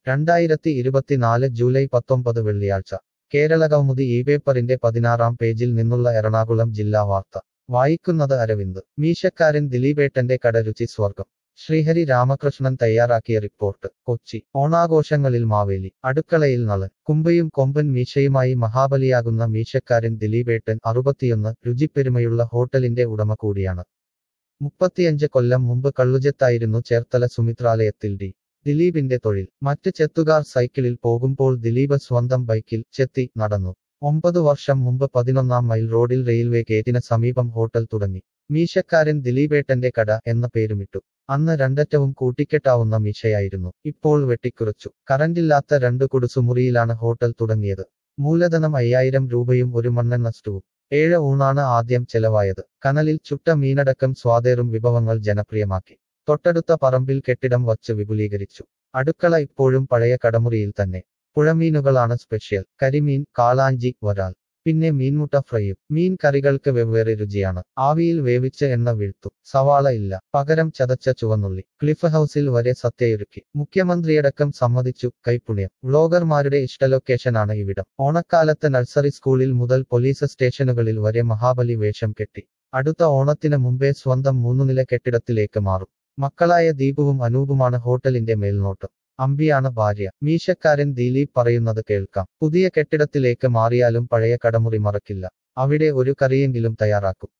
2024 July 19 വെള്ളിയാഴ്ച കേരളകൗമുദി ഈ പേപ്പറിന്റെ 16-ാം പേജിൽ നിന്നുള്ള എറണാകുളം ജില്ലാ വാർത്ത വായിക്കുന്നത് അരവിന്ദ്. മീശക്കാരൻ ദിലീപേട്ടന്റെ കട രുചി സ്വർഗം. ശ്രീഹരി രാമകൃഷ്ണൻ തയ്യാറാക്കിയ റിപ്പോർട്ട്. കൊച്ചി. ഓണാഘോഷങ്ങളിൽ മാവേലി. അടുക്കളയിൽ നളൻ. കുമ്പയും കൊമ്പൻ മീശയുമായി മഹാബലിയാകുന്ന മീശക്കാരൻ ദിലീപേട്ടൻ 61 രുചിപ്പെരുമയുള്ള ഹോട്ടലിന്റെ ഉടമ കൂടിയാണ്. 35 കൊല്ലം മുമ്പ് കള്ളുചെത്തായിരുന്നു ചേർത്തല സുമിത്രാലയത്തിൽ ദിലീപിന്റെ തൊഴിൽ. മറ്റ് ചെത്തുകാർ സൈക്കിളിൽ പോകുമ്പോൾ ദിലീപ് സ്വന്തം ബൈക്കിൽ ചെത്തി നടന്നു. 9 വർഷം മുമ്പ് 11-ാം മൈൽ റോഡിൽ റെയിൽവേ ഗേറ്റിന് സമീപം ഹോട്ടൽ തുടങ്ങി. മീശക്കാരൻ ദിലീപേട്ടന്റെ കട എന്ന പേരുമിട്ടു. അന്ന് രണ്ടറ്റവും കൂട്ടിക്കെട്ടാവുന്ന മീശയായിരുന്നു. ഇപ്പോൾ വെട്ടിക്കുറച്ചു. കറന്റില്ലാത്ത 2 കുടുസുമുറിയിലാണ് ഹോട്ടൽ തുടങ്ങിയത്. മൂലധനം 5000 രൂപയും ഒരു മണ്ണെണ്ണ സ്റ്റൂവും. 7 ഊണാണ് ആദ്യം ചെലവായത്. കനലിൽ ചുട്ട മീനടക്കം സ്വാദേറും വിഭവങ്ങൾ ജനപ്രിയമാക്കി. തൊട്ടടുത്ത പറമ്പിൽ കെട്ടിടം വച്ച് വിപുലീകരിച്ചു. അടുക്കള ഇപ്പോഴും പഴയ കടമുറിയിൽ തന്നെ. പുഴമീനുകളാണ് സ്പെഷ്യൽ. കരിമീൻ, കാളാഞ്ചി, വരാൽ. പിന്നെ മീൻമുട്ട ഫ്രൈയും. മീൻ കറികൾക്ക് വെവ്വേറെ രുചിയാണ്. ആവിയിൽ വേവിച്ച് എണ്ണ വീഴ്ത്തും. സവാള ഇല്ല, പകരം ചതച്ച ചുവന്നുള്ളി. ക്ലിഫ് ഹൗസിൽ വരെ സദ്യയൊരുക്കി. മുഖ്യമന്ത്രിയടക്കം സമ്മതിച്ചു. കൈപ്പുണ്യം. വ്ളോഗർമാരുടെ ഇഷ്ട ലൊക്കേഷനാണ് ഇവിടം. ഓണക്കാലത്ത് നഴ്സറി സ്കൂളിൽ മുതൽ പോലീസ് സ്റ്റേഷനുകളിൽ വരെ മഹാബലി വേഷം കെട്ടി. അടുത്ത ഓണത്തിന് മുമ്പേ സ്വന്തം 3 നില കെട്ടിടത്തിലേക്ക് മാറും. മക്കളായ ദീപുവും അനൂപുമാണ് ഹോട്ടലിന്റെ മേൽനോട്ടം. അമ്പിയാണ് ഭാര്യ. മീശക്കാരൻ ദിലീപ് പറയുന്നത് കേൾക്കാം. പുതിയ കെട്ടിടത്തിലേക്ക് മാറിയാലും പഴയ കടമുറി മറക്കില്ല. അവിടെ ഒരു കറിയെങ്കിലും തയ്യാറാക്കും.